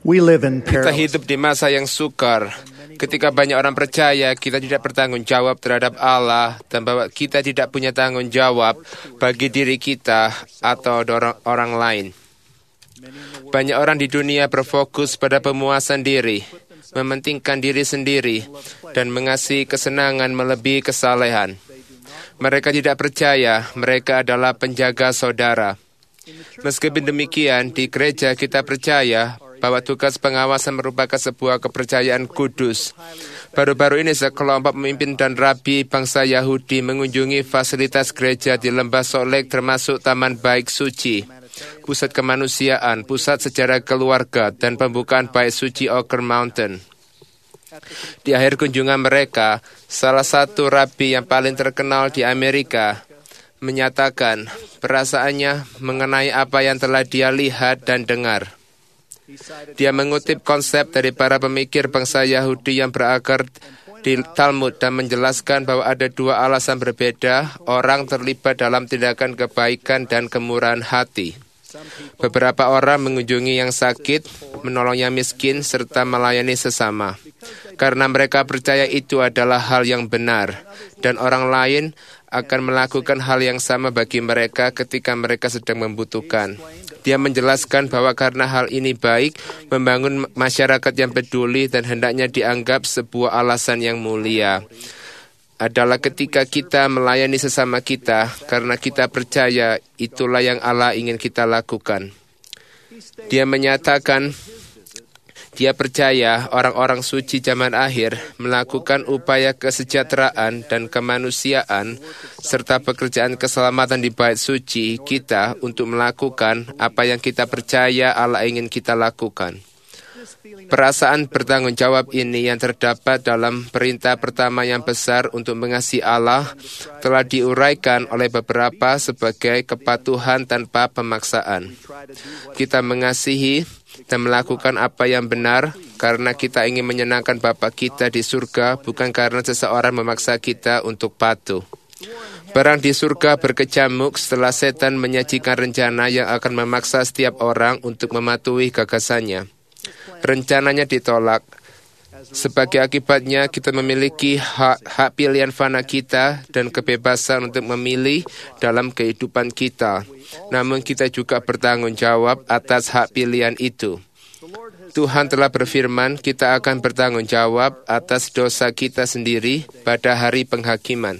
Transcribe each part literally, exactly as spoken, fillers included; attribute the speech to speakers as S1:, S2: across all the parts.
S1: We live in
S2: Kita
S1: perilous.
S2: hidup di masa yang sukar. Ketika banyak orang percaya kita tidak bertanggung jawab terhadap Allah dan bahwa kita tidak punya tanggung jawab bagi diri kita atau orang, orang lain. Banyak orang di dunia berfokus pada pemuasan diri, mementingkan diri sendiri, dan mengasihi kesenangan melebihi kesalehan. Mereka tidak percaya mereka adalah penjaga saudara. Meskipun demikian, di gereja kita percaya bahwa tugas pengawasan merupakan sebuah kepercayaan kudus. Baru-baru ini sekelompok pemimpin dan rabi bangsa Yahudi mengunjungi fasilitas gereja di Lembah Solek termasuk Taman Bait Suci, pusat kemanusiaan, pusat sejarah keluarga, dan pembukaan Bait Suci Ocker Mountain. Di akhir kunjungan mereka, salah satu rabi yang paling terkenal di Amerika menyatakan perasaannya mengenai apa yang telah dia lihat dan dengar. Dia mengutip konsep dari para pemikir bangsa Yahudi yang berakar di Talmud dan menjelaskan bahwa ada dua alasan berbeda orang terlibat dalam tindakan kebaikan dan kemurahan hati. Beberapa orang mengunjungi yang sakit, menolong yang miskin, serta melayani sesama. Karena mereka percaya itu adalah hal yang benar, dan orang lain akan melakukan hal yang sama bagi mereka ketika mereka sedang membutuhkan. Dia menjelaskan bahwa karena hal ini baik, membangun masyarakat yang peduli dan hendaknya dianggap sebuah alasan yang mulia adalah ketika kita melayani sesama kita, karena kita percaya itulah yang Allah ingin kita lakukan. Dia menyatakan, dia percaya orang-orang suci zaman akhir melakukan upaya kesejahteraan dan kemanusiaan serta pekerjaan keselamatan di bait suci kita untuk melakukan apa yang kita percaya Allah ingin kita lakukan. Perasaan bertanggung jawab ini yang terdapat dalam perintah pertama yang besar untuk mengasihi Allah telah diuraikan oleh beberapa sebagai kepatuhan tanpa pemaksaan. Kita mengasihi dan melakukan apa yang benar karena kita ingin menyenangkan Bapa kita di surga, bukan karena seseorang memaksa kita untuk patuh. Perang di surga berkecamuk setelah setan menyajikan rencana yang akan memaksa setiap orang untuk mematuhi gagasannya. Rencananya ditolak. Sebagai akibatnya, kita memiliki hak, hak pilihan fana kita dan kebebasan untuk memilih dalam kehidupan kita. Namun kita juga bertanggung jawab atas hak pilihan itu. Tuhan telah berfirman, kita akan bertanggung jawab atas dosa kita sendiri pada hari penghakiman.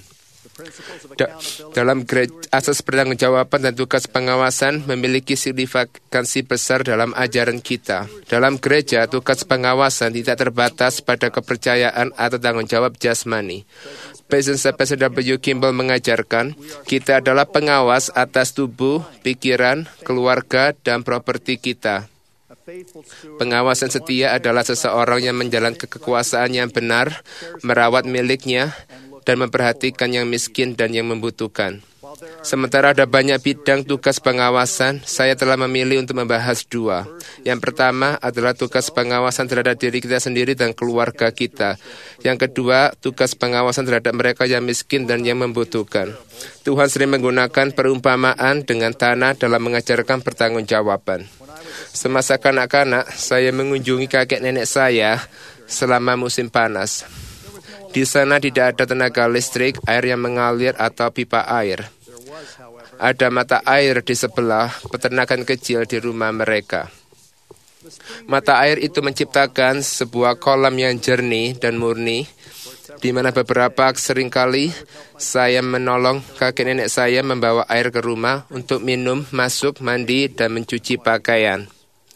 S2: Da- dalam gereja, asas pertanggungjawaban dan tugas pengawasan memiliki signifikansi besar dalam ajaran kita. Dalam gereja, tugas pengawasan tidak terbatas pada kepercayaan atau tanggung jawab jasmani. Presiden W. Kimball mengajarkan, kita adalah pengawas atas tubuh, pikiran, keluarga, dan properti kita. Pengawasan setia adalah seseorang yang menjalankan kekuasaan yang benar, merawat miliknya, dan memperhatikan yang miskin dan yang membutuhkan. Sementara ada banyak bidang tugas pengawasan, saya telah memilih untuk membahas dua. Yang pertama adalah tugas pengawasan terhadap diri kita sendiri dan keluarga kita. Yang kedua, tugas pengawasan terhadap mereka yang miskin dan yang membutuhkan. Tuhan sering menggunakan perumpamaan dengan tanah dalam mengajarkan pertanggungjawaban. Semasa kanak-kanak, saya mengunjungi kakek nenek saya selama musim panas. Di sana tidak ada tenaga listrik, air yang mengalir atau pipa air. Ada mata air di sebelah peternakan kecil di rumah mereka. Mata air itu menciptakan sebuah kolam yang jernih dan murni, di mana beberapa seringkali saya menolong kakek nenek saya membawa air ke rumah untuk minum, masuk, mandi, dan mencuci pakaian.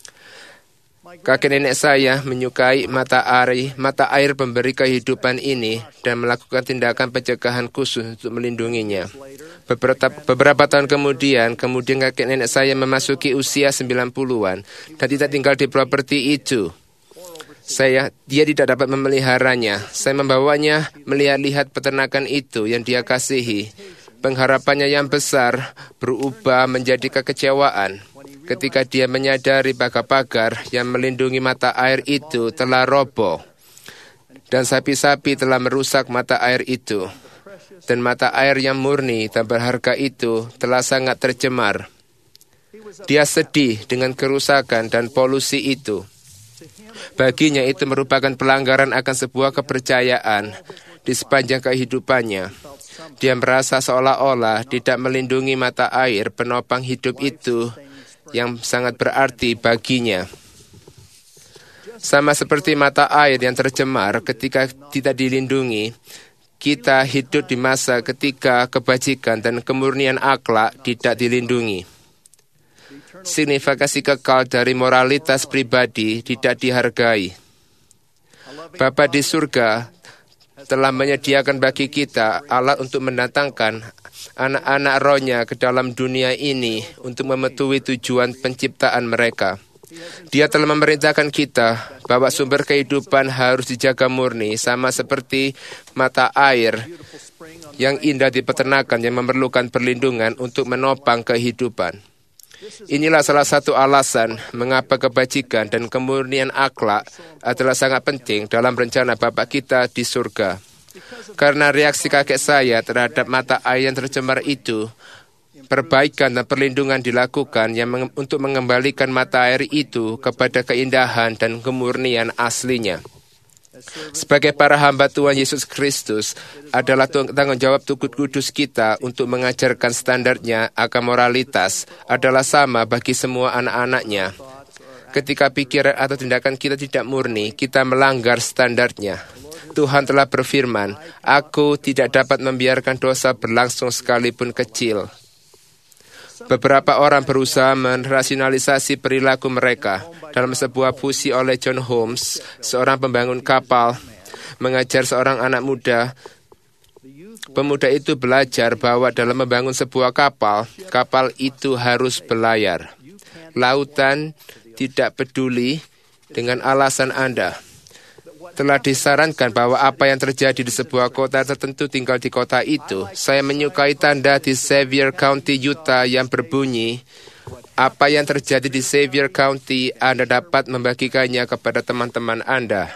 S2: Kakek nenek saya menyukai mata air, mata air pemberi kehidupan ini dan melakukan tindakan pencegahan khusus untuk melindunginya. Beberapa, beberapa tahun kemudian, kemudian kakek nenek saya memasuki usia sembilan puluhan dan tidak tinggal di properti itu. Saya, dia tidak dapat memeliharanya. Saya membawanya melihat-lihat peternakan itu yang dia kasihi. Pengharapannya yang besar berubah menjadi kekecewaan ketika dia menyadari pagar-pagar yang melindungi mata air itu telah roboh dan sapi-sapi telah merusak mata air itu, dan mata air yang murni dan berharga itu telah sangat tercemar. Dia sedih dengan kerusakan dan polusi itu. Baginya itu merupakan pelanggaran akan sebuah kepercayaan di sepanjang kehidupannya. Dia merasa seolah-olah tidak melindungi mata air penopang hidup itu yang sangat berarti baginya. Sama seperti mata air yang tercemar ketika tidak dilindungi, kita hidup di masa ketika kebajikan dan kemurnian akhlak tidak dilindungi. Signifikasi kekal dari moralitas pribadi tidak dihargai. Bapa di surga telah menyediakan bagi kita alat untuk mendatangkan anak-anak rohnya ke dalam dunia ini untuk memenuhi tujuan penciptaan mereka. Dia telah memerintahkan kita bahwa sumber kehidupan harus dijaga murni, sama seperti mata air yang indah di peternakan yang memerlukan perlindungan untuk menopang kehidupan. Inilah salah satu alasan mengapa kebajikan dan kemurnian akhlak adalah sangat penting dalam rencana Bapa kita di surga. Karena reaksi kakek saya terhadap mata air yang tercemar itu, perbaikan dan perlindungan dilakukan yang meng- untuk mengembalikan mata air itu kepada keindahan dan kemurnian aslinya. Sebagai para hamba Tuhan Yesus Kristus, adalah tanggung jawab Tuhan Kudus kita untuk mengajarkan standarnya akan moralitas adalah sama bagi semua anak-anaknya. Ketika pikiran atau tindakan kita tidak murni, kita melanggar standarnya. Tuhan telah berfirman, "Aku tidak dapat membiarkan dosa berlangsung sekalipun kecil." Beberapa orang berusaha merasionalisasi perilaku mereka. Dalam sebuah puisi oleh John Holmes, seorang pembangun kapal, mengajar seorang anak muda. Pemuda itu belajar bahwa dalam membangun sebuah kapal, kapal itu harus berlayar. Lautan tidak peduli dengan alasan Anda. Telah disarankan bahwa apa yang terjadi di sebuah kota tertentu tinggal di kota itu. Saya menyukai tanda di Sevier County, Utah yang berbunyi, apa yang terjadi di Sevier County, Anda dapat membagikannya kepada teman-teman Anda.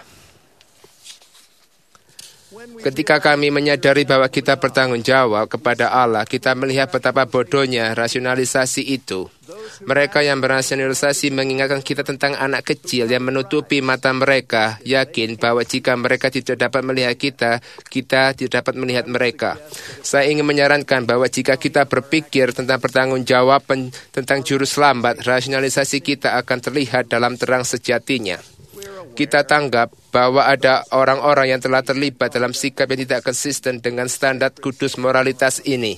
S2: Ketika kami menyadari bahwa kita bertanggung jawab kepada Allah, kita melihat betapa bodohnya rasionalisasi itu. Mereka yang berasionalisasi mengingatkan kita tentang anak kecil yang menutupi mata mereka, yakin bahwa jika mereka tidak dapat melihat kita, kita tidak dapat melihat mereka. Saya ingin menyarankan bahwa jika kita berpikir tentang pertanggungjawaban tentang juru selamat, rasionalisasi kita akan terlihat dalam terang sejatinya. Kita tanggap bahwa ada orang-orang yang telah terlibat dalam sikap yang tidak konsisten dengan standar kudus moralitas ini.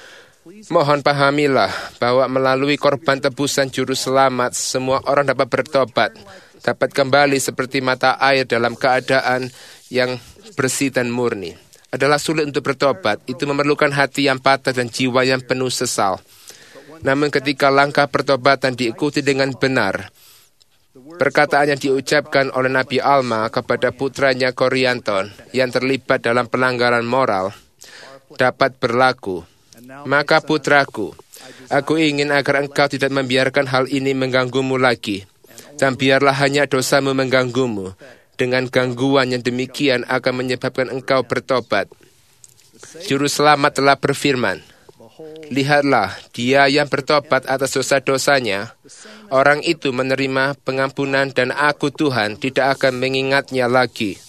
S2: Mohon pahamilah bahwa melalui korban tebusan juru selamat, semua orang dapat bertobat, dapat kembali seperti mata air dalam keadaan yang bersih dan murni. Adalah sulit untuk bertobat, itu memerlukan hati yang patah dan jiwa yang penuh sesal. Namun ketika langkah pertobatan diikuti dengan benar, perkataan yang diucapkan oleh Nabi Alma kepada putranya Korianton yang terlibat dalam pelanggaran moral dapat berlaku. Maka putraku, aku ingin agar engkau tidak membiarkan hal ini mengganggumu lagi. Dan biarlah hanya dosamu mengganggumu. Dengan gangguan yang demikian akan menyebabkan engkau bertobat. Juru selamat telah berfirman, lihatlah, dia yang bertobat atas dosa-dosanya, orang itu menerima pengampunan dan aku Tuhan tidak akan mengingatnya lagi.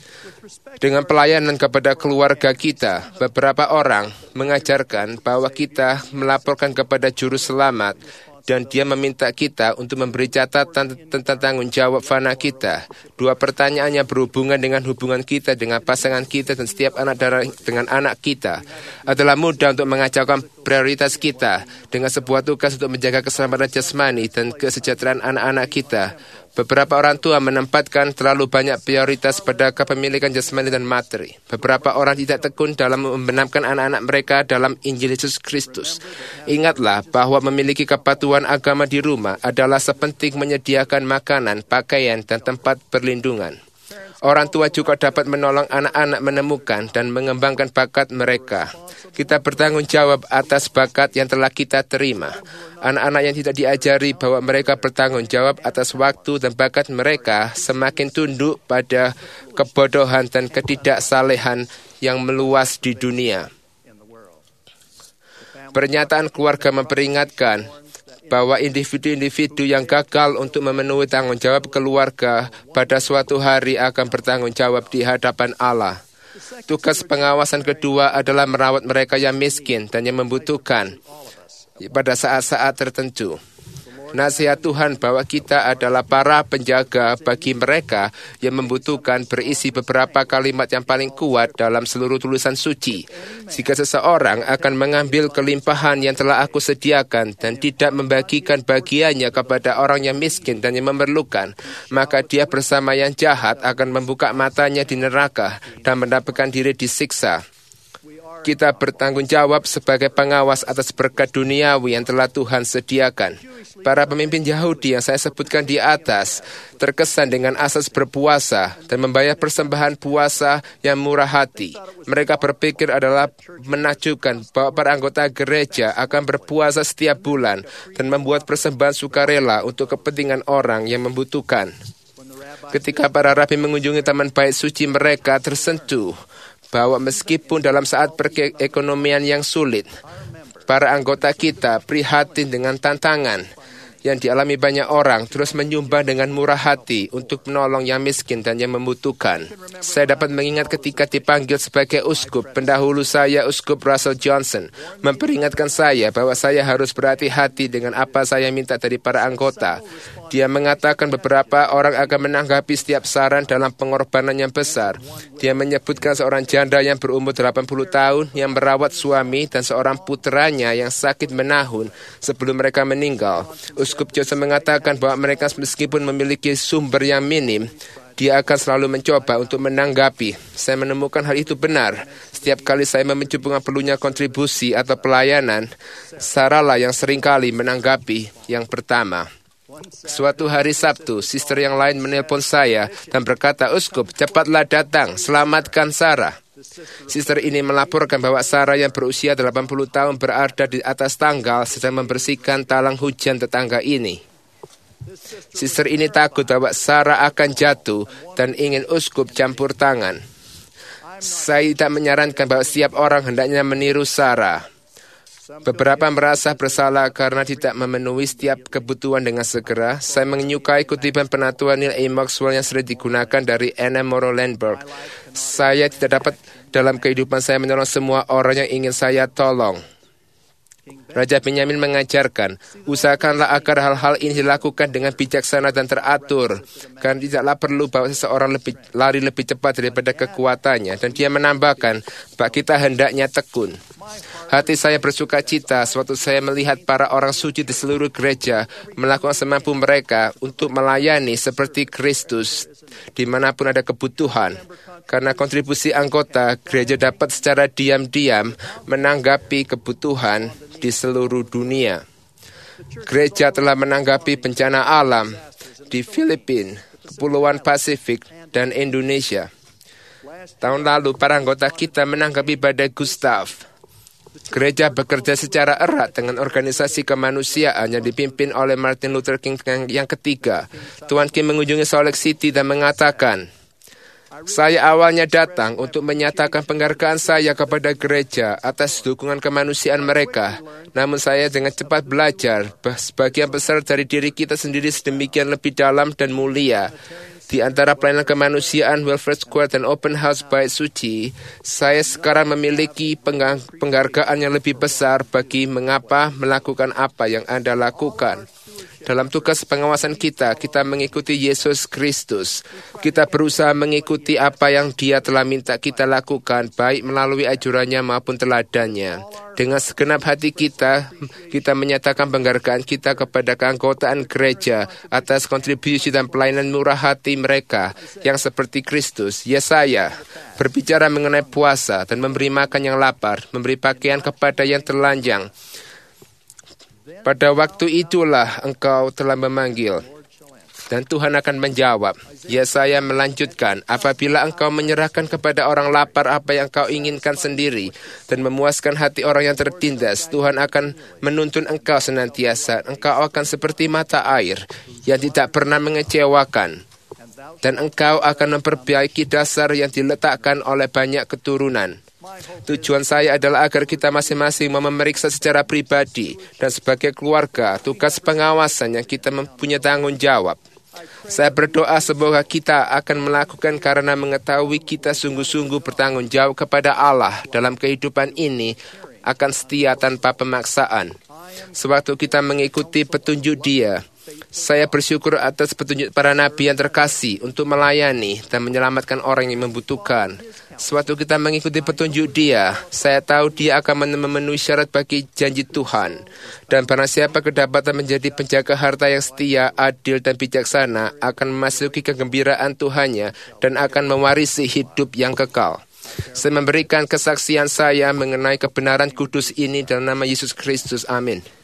S2: Dengan pelayanan kepada keluarga kita, beberapa orang mengajarkan bahwa kita melaporkan kepada juru selamat dan dia meminta kita untuk memberi catatan tentang tanggung jawab fana kita. Dua pertanyaannya berhubungan dengan hubungan kita dengan pasangan kita dan setiap anak darah dengan anak kita. Adalah mudah untuk mengacaukan prioritas kita dengan sebuah tugas untuk menjaga keselamatan jasmani dan kesejahteraan anak-anak kita. Beberapa orang tua menempatkan terlalu banyak prioritas pada kepemilikan jasmani dan materi. Beberapa orang tidak tekun dalam membenamkan anak-anak mereka dalam Injil Yesus Kristus. Ingatlah bahwa memiliki kepatuhan agama di rumah adalah sepenting menyediakan makanan, pakaian, dan tempat perlindungan. Orang tua juga dapat menolong anak-anak menemukan dan mengembangkan bakat mereka. Kita bertanggung jawab atas bakat yang telah kita terima. Anak-anak yang tidak diajari bahwa mereka bertanggung jawab atas waktu dan bakat mereka semakin tunduk pada kebodohan dan ketidaksalehan yang meluas di dunia. Pernyataan keluarga memperingatkan bahwa individu-individu yang gagal untuk memenuhi tanggung jawab keluarga pada suatu hari akan bertanggung jawab di hadapan Allah. Tugas pengawasan kedua adalah merawat mereka yang miskin dan yang membutuhkan pada saat-saat tertentu. Nasihat Tuhan bahwa kita adalah para penjaga bagi mereka yang membutuhkan berisi beberapa kalimat yang paling kuat dalam seluruh tulisan suci. Jika seseorang akan mengambil kelimpahan yang telah aku sediakan dan tidak membagikan bagiannya kepada orang yang miskin dan yang memerlukan, maka dia bersama yang jahat akan membuka matanya di neraka dan mendapatkan diri disiksa. Kita bertanggung jawab sebagai pengawas atas berkat duniawi yang telah Tuhan sediakan. Para pemimpin Yahudi yang saya sebutkan di atas terkesan dengan asas berpuasa dan membayar persembahan puasa yang murah hati. Mereka berpikir adalah menakjubkan bahwa para anggota gereja akan berpuasa setiap bulan dan membuat persembahan sukarela untuk kepentingan orang yang membutuhkan. Ketika para rabi mengunjungi taman bait suci, mereka tersentuh bahwa meskipun dalam saat perekonomian yang sulit, para anggota kita prihatin dengan tantangan yang dialami banyak orang, terus menyumbang dengan murah hati untuk menolong yang miskin dan yang membutuhkan. Saya dapat mengingat ketika dipanggil sebagai uskup, pendahulu saya, Uskup Russell Johnson, memperingatkan saya bahwa saya harus berhati-hati dengan apa saya minta dari para anggota. Dia mengatakan beberapa orang akan menanggapi setiap saran dalam pengorbanan yang besar. Dia menyebutkan seorang janda yang berumur delapan puluh tahun yang merawat suami dan seorang putranya yang sakit menahun sebelum mereka meninggal. Uskup Johnson mengatakan bahwa mereka meskipun memiliki sumber yang minim, dia akan selalu mencoba untuk menanggapi. Saya menemukan hal itu benar. Setiap kali saya mencoba perlunya kontribusi atau pelayanan, Sarahlah yang seringkali menanggapi yang pertama. Suatu hari Sabtu, sister yang lain menelpon saya dan berkata, "Uskup, cepatlah datang, selamatkan Sarah." Sister ini melaporkan bahwa Sarah yang berusia delapan puluh tahun berada di atas tanggal sedang membersihkan talang hujan tetangga ini. Sister ini takut bahwa Sarah akan jatuh dan ingin uskup campur tangan. Saya tidak menyarankan bahwa setiap orang hendaknya meniru Sarah. Beberapa merasa bersalah karena tidak memenuhi setiap kebutuhan dengan segera. Saya menyukai kutipan penatua Neil A. Maxwell yang sering digunakan dari Anna Morrow Landberg. Saya tidak dapat dalam kehidupan saya menolong semua orang yang ingin saya tolong. Raja Benyamin mengajarkan, usahakanlah agar hal-hal ini dilakukan dengan bijaksana dan teratur, karena tidaklah perlu bahwa seseorang lebih, lari lebih cepat daripada kekuatannya. Dan dia menambahkan bahwa kita hendaknya tekun. Hati saya bersuka cita suatu saya melihat para orang suci di seluruh gereja melakukan semampu mereka untuk melayani seperti Kristus dimanapun ada kebutuhan. Karena kontribusi anggota, gereja dapat secara diam-diam menanggapi kebutuhan di seluruh dunia. Gereja telah menanggapi bencana alam di Filipina, Kepulauan Pasifik, dan Indonesia. Tahun lalu, para anggota kita menanggapi badai Gustav. Gereja bekerja secara erat dengan organisasi kemanusiaan yang dipimpin oleh Martin Luther King yang ketiga. Tuan Kim mengunjungi Salt Lake City dan mengatakan, "Saya awalnya datang untuk menyatakan penghargaan saya kepada gereja atas dukungan kemanusiaan mereka. Namun saya dengan cepat belajar bahwa sebagian besar dari diri kita sendiri sedemikian lebih dalam dan mulia. Di antara pelayanan kemanusiaan, Welfare Square, dan Open House Bait Suci, saya sekarang memiliki penghargaan yang lebih besar bagi mengapa melakukan apa yang Anda lakukan. Dalam tugas pengawasan kita, kita mengikuti Yesus Kristus. Kita berusaha mengikuti apa yang Dia telah minta kita lakukan, baik melalui ajarannya maupun teladannya. Dengan segenap hati kita, kita menyatakan penghargaan kita kepada keanggotaan gereja atas kontribusi dan pelayanan murah hati mereka yang seperti Kristus. Yesaya berbicara mengenai puasa dan memberi makan yang lapar, memberi pakaian kepada yang telanjang. Pada waktu itulah engkau telah memanggil, dan Tuhan akan menjawab. Yesaya melanjutkan, apabila engkau menyerahkan kepada orang lapar apa yang kau inginkan sendiri, dan memuaskan hati orang yang tertindas, Tuhan akan menuntun engkau senantiasa. Engkau akan seperti mata air yang tidak pernah mengecewakan, dan engkau akan memperbaiki dasar yang diletakkan oleh banyak keturunan. Tujuan saya adalah agar kita masing-masing mau memeriksa secara pribadi dan sebagai keluarga tugas pengawasan yang kita mempunyai tanggung jawab. Saya berdoa semoga kita akan melakukan karena mengetahui kita sungguh-sungguh bertanggung jawab kepada Allah dalam kehidupan ini akan setia tanpa pemaksaan. Sewaktu kita mengikuti petunjuk Dia, saya bersyukur atas petunjuk para nabi yang terkasih untuk melayani dan menyelamatkan orang yang membutuhkan. Sewaktu kita mengikuti petunjuk Dia, saya tahu Dia akan memenuhi syarat bagi janji Tuhan. Dan barang siapa kedapatan menjadi penjaga harta yang setia, adil, dan bijaksana akan memasuki kegembiraan Tuhannya dan akan mewarisi hidup yang kekal. Saya memberikan kesaksian saya mengenai kebenaran kudus ini dalam nama Yesus Kristus. Amin.